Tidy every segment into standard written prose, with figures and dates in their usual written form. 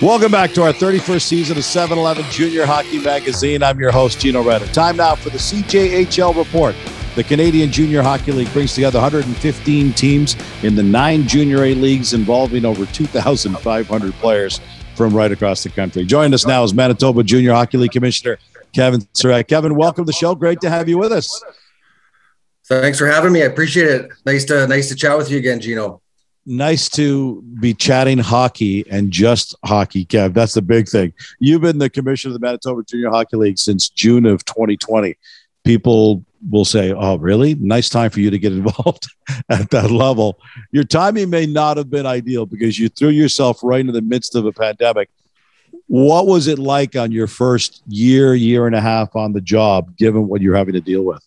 Welcome back to our 31st season of 7-Eleven Junior Hockey Magazine. I'm your host, Gino Redder. Time now for the CJHL Report. The Canadian Junior Hockey League brings together 115 teams in the 9 Junior A leagues involving over 2,500 players from right across the country. Joining us now is Manitoba Junior Hockey League Commissioner Kevin Surratt. Kevin, welcome to the show. Great to have you with us. Thanks for having me. I appreciate it. Nice to chat with you again, Gino. Nice to be chatting hockey and just hockey, Kev. That's the big thing. You've been the commissioner of the Manitoba Junior Hockey League since June of 2020. People will say, oh, really? Nice time for you to get involved at that level. Your timing may not have been ideal because you threw yourself right into the midst of a pandemic. What was it like on your first year and a half on the job, given what you're having to deal with?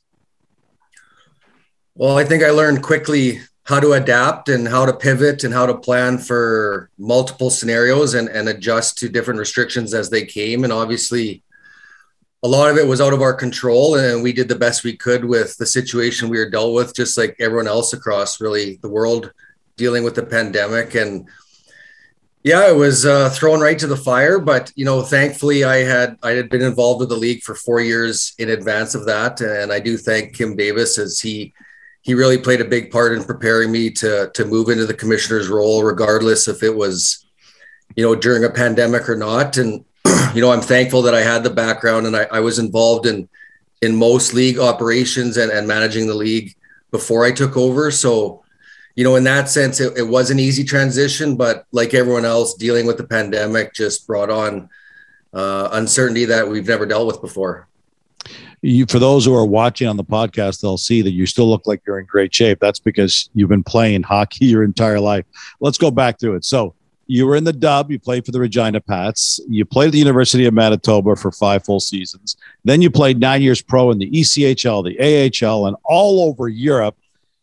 Well, I think I learned quickly how to adapt and how to pivot and how to plan for multiple scenarios and adjust to different restrictions as they came. And obviously, a lot of it was out of our control, and we did the best we could with the situation we were dealt with, just like everyone else across really the world dealing with the pandemic. And yeah, it was thrown right to the fire, but thankfully I had been involved with the league for 4 years in advance of that. And I do thank Kim Davis, as he really played a big part in preparing me to move into the commissioner's role, regardless if it was, during a pandemic or not. And, I'm thankful that I had the background and I was involved in most league operations and managing the league before I took over. So, in that sense, it was an easy transition, but like everyone else, dealing with the pandemic just brought on uncertainty that we've never dealt with before. For those who are watching on the podcast, they'll see that you still look like you're in great shape. That's because you've been playing hockey your entire life. Let's go back through it. So you were in the Dub. You played for the Regina Pats. You played at the University of Manitoba for 5 full seasons. Then you played 9 years pro in the ECHL, the AHL, and all over Europe.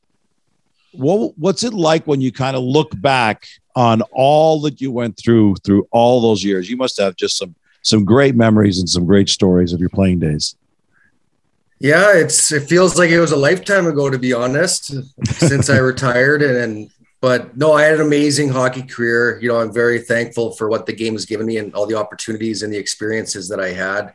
What's it like when you kind of look back on all that you went through all those years? You must have just some great memories and some great stories of your playing days. Yeah, it feels like it was a lifetime ago, to be honest, since I retired. But no, I had an amazing hockey career. I'm very thankful for what the game has given me and all the opportunities and the experiences that I had.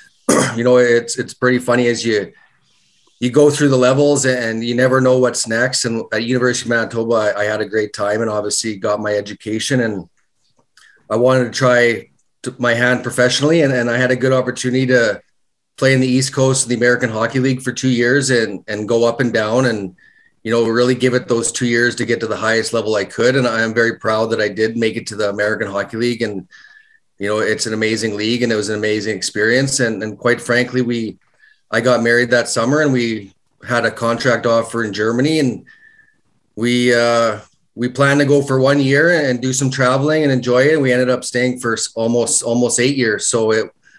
It's pretty funny as you go through the levels and you never know what's next. And at University of Manitoba, I had a great time and obviously got my education, and I wanted to try my hand professionally. And I had a good opportunity to play in the East Coast of the American Hockey League for 2 years and go up and down and, really give it those 2 years to get to the highest level I could. And I am very proud that I did make it to the American Hockey League. And, it's an amazing league and it was an amazing experience. And quite frankly, I got married that summer and we had a contract offer in Germany, and we planned to go for 1 year and do some traveling and enjoy it. And we ended up staying for almost 8 years. So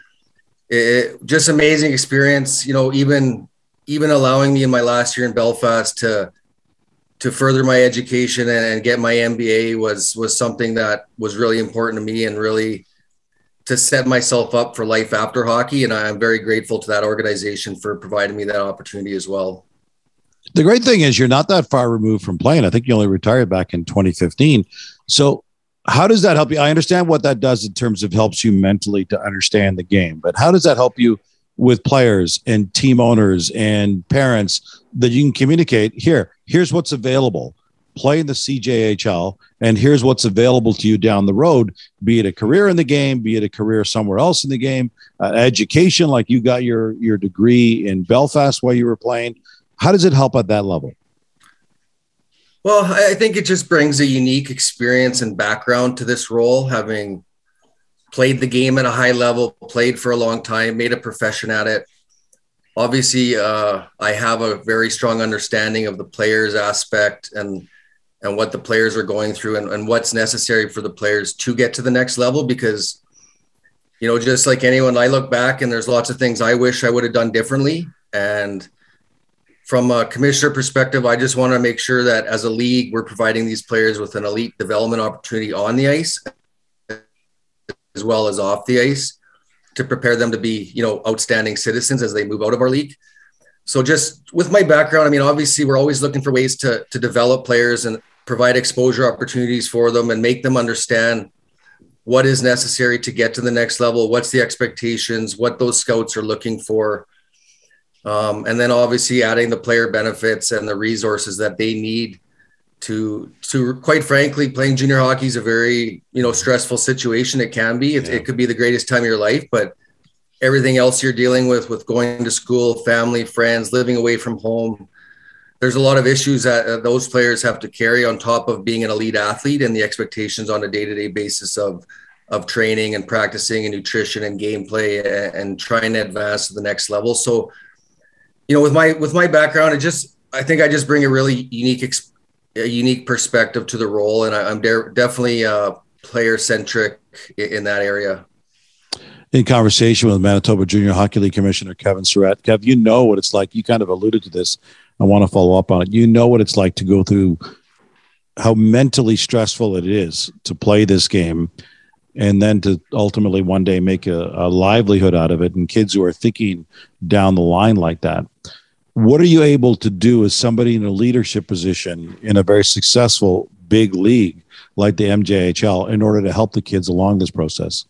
it just amazing experience, even allowing me in my last year in Belfast to further my education and get my MBA was something that was really important to me and really to set myself up for life after hockey. And I'm very grateful to that organization for providing me that opportunity as well. The great thing is you're not that far removed from playing. I think you only retired back in 2015. So how does that help you? I understand what that does in terms of helps you mentally to understand the game, but how does that help you with players and team owners and parents that you can communicate here's what's available, play in the CJHL, and here's what's available to you down the road, be it a career in the game, be it a career somewhere else in the game, education, like you got your degree in Belfast while you were playing. How does it help at that level? Well, I think it just brings a unique experience and background to this role, having played the game at a high level, played for a long time, made a profession at it. Obviously, I have a very strong understanding of the players aspect and what the players are going through and what's necessary for the players to get to the next level. Because, just like anyone, I look back and there's lots of things I wish I would have done differently. And from a commissioner perspective, I just want to make sure that as a league, we're providing these players with an elite development opportunity on the ice as well as off the ice to prepare them to be, outstanding citizens as they move out of our league. So just with my background, obviously we're always looking for ways to develop players and provide exposure opportunities for them and make them understand what is necessary to get to the next level, what's the expectations, what those scouts are looking for. And then obviously adding the player benefits and the resources that they need to quite frankly, playing junior hockey is a very, stressful situation. It can be, it could be the greatest time of your life, but everything else you're dealing with going to school, family, friends, living away from home, there's a lot of issues that those players have to carry on top of being an elite athlete and the expectations on a day-to-day basis of training and practicing and nutrition and gameplay and trying to advance to the next level. So, with my background, I think I just bring a really unique perspective to the role. And I'm definitely player centric in that area. In conversation with Manitoba Junior Hockey League Commissioner Kevin Surratt. Kev, you know what it's like. You kind of alluded to this. I want to follow up on it. You know what it's like to go through how mentally stressful it is to play this game and then to ultimately one day make a livelihood out of it, and kids who are thinking down the line like that. What are you able to do as somebody in a leadership position in a very successful big league like the MJHL in order to help the kids along this process?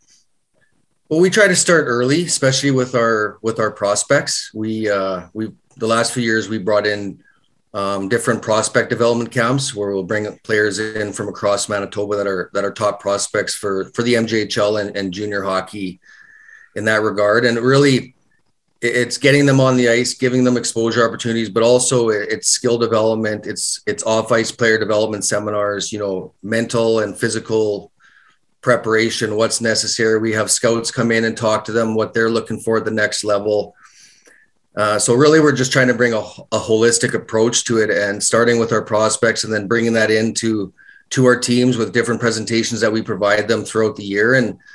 Well, we try to start early, especially with our prospects. We the last few years we brought in different prospect development camps where we'll bring players in from across Manitoba that are top prospects for the MJHL and junior hockey in that regard. And really, it's getting them on the ice, giving them exposure opportunities, but also it's skill development. It's off ice player development seminars, mental and physical preparation, what's necessary. We have scouts come in and talk to them, what they're looking for at the next level. So really, we're just trying to bring a holistic approach to it, and starting with our prospects and then bringing that into our teams with different presentations that we provide them throughout the year.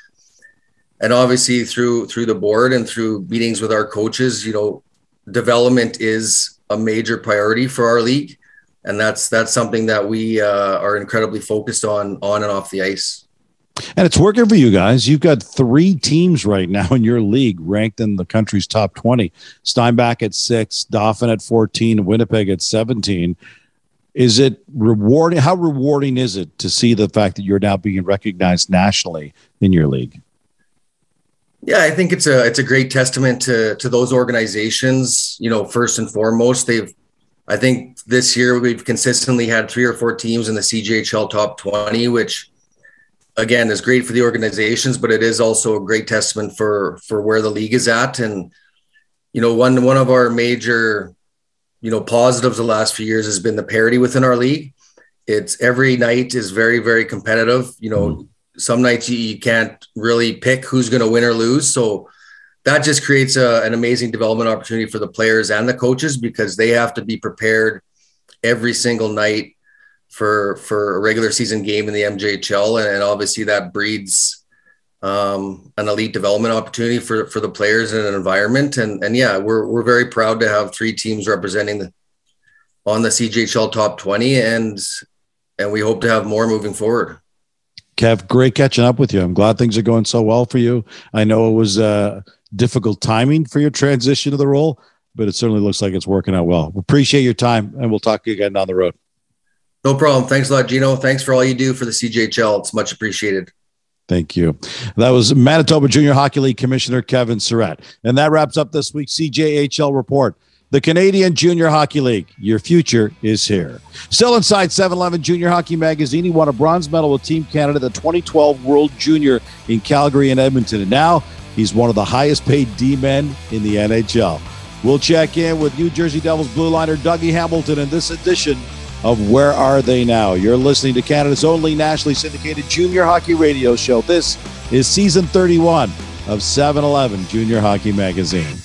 And obviously through the board and through meetings with our coaches, development is a major priority for our league. And that's something that we are incredibly focused on and off the ice. And it's working for you guys. You've got 3 teams right now in your league ranked in the country's top 20. Steinbach at 6, Dauphin at 14, Winnipeg at 17. Is it rewarding? How rewarding is it to see the fact that you're now being recognized nationally in your league? Yeah, I think it's a great testament to those organizations. First and foremost, I think this year we've consistently had 3 or 4 teams in the CJHL top 20, which again is great for the organizations, but it is also a great testament for where the league is at. And one of our major positives the last few years has been the parity within our league. It's every night is very, very competitive. Some nights you can't really pick who's going to win or lose. So that just creates an amazing development opportunity for the players and the coaches, because they have to be prepared every single night for a regular season game in the MJHL. And obviously that breeds an elite development opportunity for the players in an environment. And yeah, we're very proud to have 3 teams representing on the CJHL top 20, and we hope to have more moving forward. Kev, great catching up with you. I'm glad things are going so well for you. I know it was difficult timing for your transition to the role, but it certainly looks like it's working out well. We appreciate your time, and we'll talk to you again down the road. No problem. Thanks a lot, Gino. Thanks for all you do for the CJHL. It's much appreciated. Thank you. That was Manitoba Junior Hockey League Commissioner Kevin Surratt. And that wraps up this week's CJHL Report. The Canadian Junior Hockey League. Your future is here. Still inside 7-Eleven Junior Hockey Magazine, he won a bronze medal with Team Canada, the 2012 World Junior in Calgary and Edmonton. And now he's one of the highest paid D-men in the NHL. We'll check in with New Jersey Devils blue liner Dougie Hamilton in this edition of Where Are They Now? You're listening to Canada's only nationally syndicated junior hockey radio show. This is season 31 of 7-Eleven Junior Hockey Magazine.